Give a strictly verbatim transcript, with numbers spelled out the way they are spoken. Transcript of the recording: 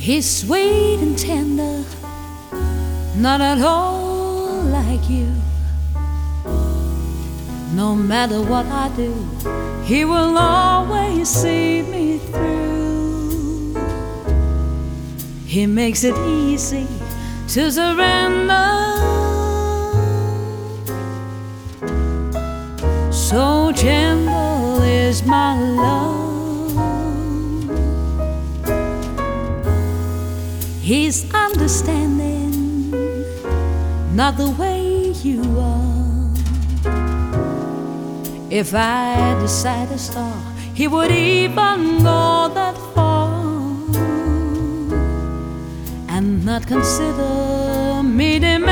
He's sweet and tender, not at all like you. No matter what I do, he will always see me through. He makes it easy to surrender. So gentle is my love. He's understanding, not the way you are. If I decide to start, he would even go that far and not consider me